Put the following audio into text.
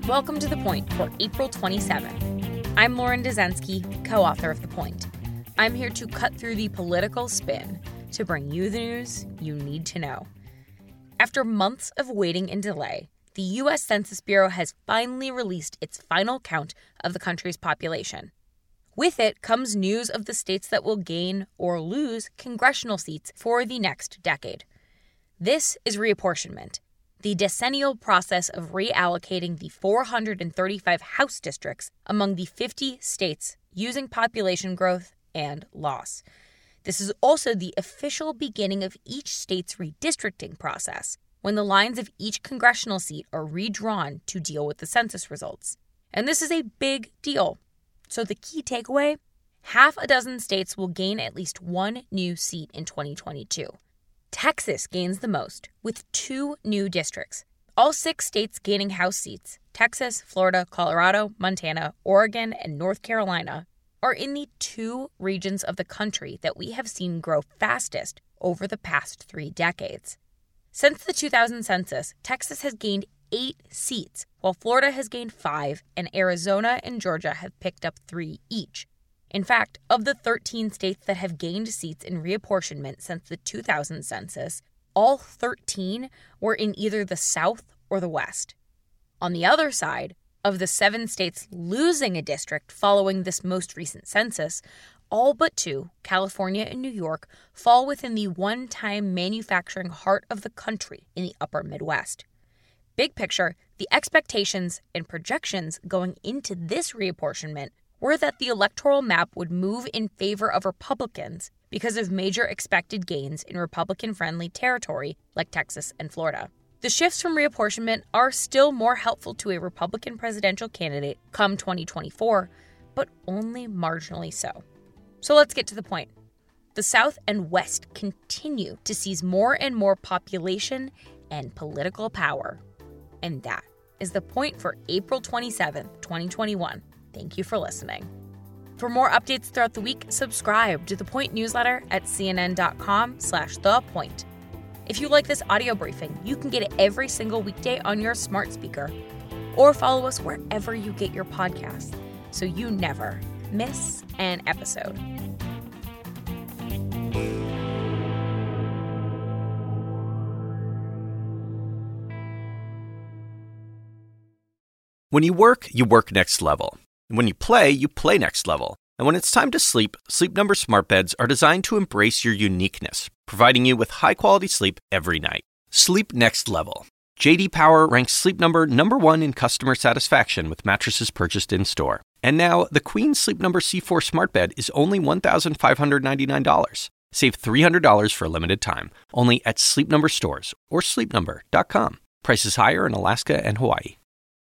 Welcome to The Point for April 27. I'm Lauren Dezenski, co-author of The Point. I'm here to cut through the political spin to bring you the news you need to know. After months of waiting and delay, the U.S. Census Bureau has finally released its final count of the country's population. With it comes news of the states that will gain or lose congressional seats for the next decade. This is reapportionment, the decennial process of reallocating the 435 House districts among the 50 states using population growth and loss. This is also the official beginning of each state's redistricting process, when the lines of each congressional seat are redrawn to deal with the census results. And this is a big deal. So the key takeaway, half a dozen states will gain at least one new seat in 2022. Texas gains the most, with 2 new districts. All 6 states gaining House seats, Texas, Florida, Colorado, Montana, Oregon, and North Carolina, are in the 2 regions of the country that we have seen grow fastest over the past 3 decades. Since the 2000 census, Texas has gained 8 seats, while Florida has gained 5, and Arizona and Georgia have picked up 3 each. In fact, of the 13 states that have gained seats in reapportionment since the 2000 census, all 13 were in either the South or the West. On the other side, of the 7 states losing a district following this most recent census, all but 2, California and New York, fall within the one-time manufacturing heart of the country in the upper Midwest. Big picture, the expectations and projections going into this reapportionment were that the electoral map would move in favor of Republicans because of major expected gains in Republican-friendly territory like Texas and Florida. The shifts from reapportionment are still more helpful to a Republican presidential candidate come 2024, but only marginally so. So let's get to the point. The South and West continue to seize more and more population and political power. And that is the point for April 27, 2021. Thank you for listening. For more updates throughout the week, subscribe to The Point newsletter at cnn.com/thepoint. If you like this audio briefing, you can get it every single weekday on your smart speaker, or follow us wherever you get your podcasts so you never miss an episode. When you work next level. And when you play next level. And when it's time to sleep, Sleep Number smart beds are designed to embrace your uniqueness, providing you with high-quality sleep every night. Sleep next level. J.D. Power ranks Sleep Number #1 in customer satisfaction with mattresses purchased in-store. And now, the Queen Sleep Number C4 smart bed is only $1,599. Save $300 for a limited time, only at Sleep Number stores or sleepnumber.com. Prices higher in Alaska and Hawaii.